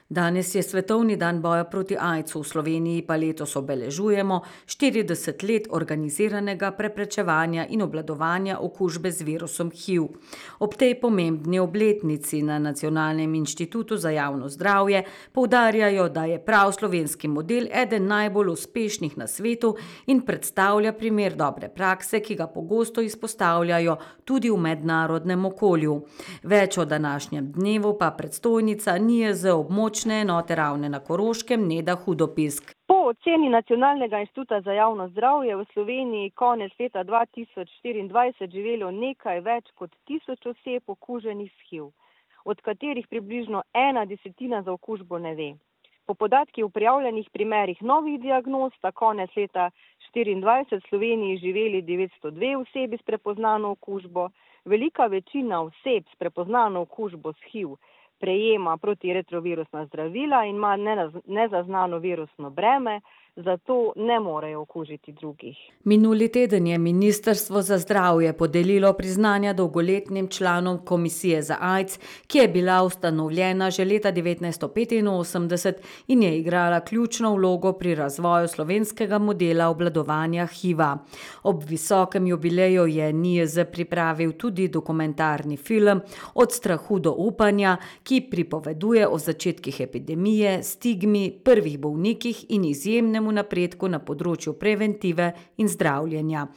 Danes je svetovni dan boja proti AIDS-u, v Sloveniji pa letos obeležujemo 40 let organiziranega preprečevanja in obvladovanja okužbe z virusom HIV. Ob tej pomembni obletnici na Nacionalnem inštitutu za javno zdravje poudarjajo, da je prav slovenski model eden najbolj uspešnih na svetu in predstavlja primer dobre prakse, ki ga pogosto izpostavljajo tudi v mednarodnem okolju. Več o današnjem dnevu pa predstojnica NIJZ območne enote Ravne na Koroškem Neda Hudopisk. Po oceni Nacionalnega inštituta za javno zdravje v Sloveniji konec leta 2024 živelo nekaj več kot 1000 oseb okuženih s HIV, od katerih približno 1/10 za okužbo ne ve. Po podatkih o prijavljenih primerih novih diagnoz sta konec leta 2024 v Sloveniji živeli 902 osebi s prepoznano okužbo. Velika večina oseb s prepoznano okužbo s HIV prejema protiretrovirusna zdravila in ima nezaznano virusno breme, zato ne morejo okužiti drugih. Minuli teden je Ministrstvo za zdravje podelilo priznanja dolgoletnim članom Komisije za AIDS, ki je bila ustanovljena že leta 1985 in je igrala ključno vlogo pri razvoju slovenskega modela obvladovanja HIV-a. Ob visokem jubileju je NIJZ pripravil tudi dokumentarni film Od strahu do upanja, ki pripoveduje o začetkih epidemije, stigmi, prvih bolnikih in izjemnemu napredku na področju preventive in zdravljenja.